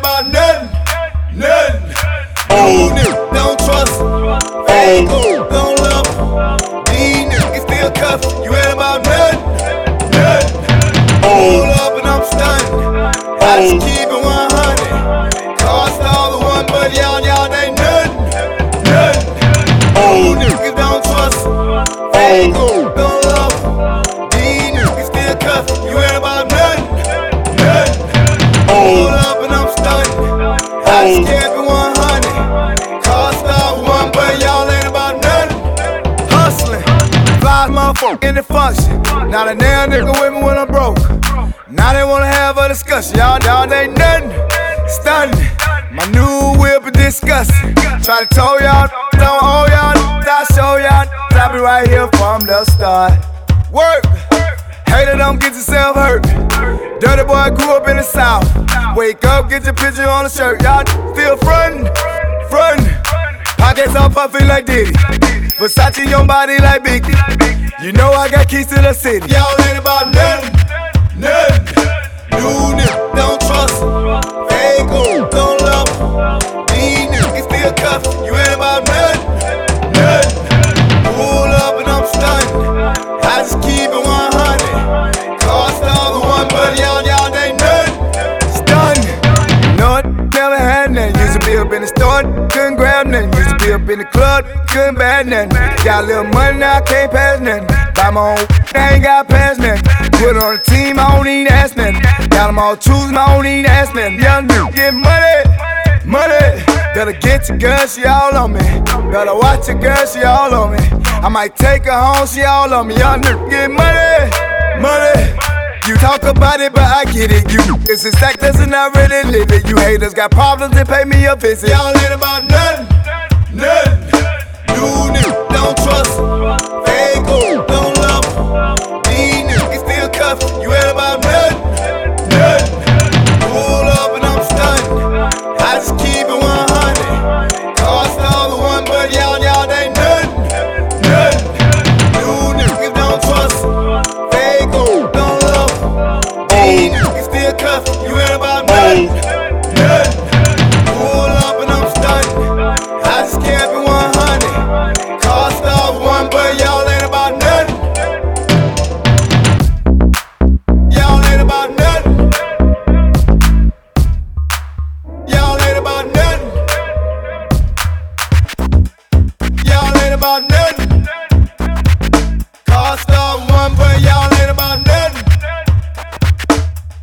about nothing, nothing. You niggas don't trust, fake don't love. These niggas still cuff, you ain't about nothing, nothing. Pull up and I'm stunned, I just keep it 100. Cost all the one, but y'all ain't nothing, nothing. You niggas don't trust, fake don't love. These niggas still cuff, you ain't about nothing, nothing. Pull up and I'm stunned, I just keep it 100. Cost all the one, but y'all ain't about nothing. Hustling, flies motherfucker in the function. Now the damn nigga with me when I'm broke. Now they wanna have a discussion. Y'all ain't nothing. Stunning. My new whip is disgusting. Try to tell y'all, don't owe y'all. I show y'all. I be right here from the start. Work. Hater, don't get yourself hurt. Dirty boy grew up in the South. Wake up, get your picture on the shirt. Y'all still frontin', frontin'. Pockets all puffy like Diddy. Versace on body like Biggie. You know I got keys to the city. Y'all ain't about nothing, nothing. New niggas don't trust, fake don't love. These niggas still cuff, you ain't about nothing, nothing. Pull up and I'm stunned, I just keep it 100. Cost all the one, but y'all ain't nothing. Stunned, know it, never had nothing. Used to be up in the store, couldn't grab nothing. Used to be up in the club, couldn't bad nothing. Got a little money now, I can't pass nothing. Buy my own, I ain't got pass nothing. Put it on the team, I don't even ask nothing. Got them all choosing, I don't even ask nothing. Young nigga get money, money. Better get your girl, she all on me. Better watch your girl, she all on me. I might take her home, she all on me. Young nigga get money, money. You talk about it, but I get it. You it's a stack that's not really live it. You haters got problems and pay me a visit. Y'all ain't about nothing, nothing. You niggas don't trust.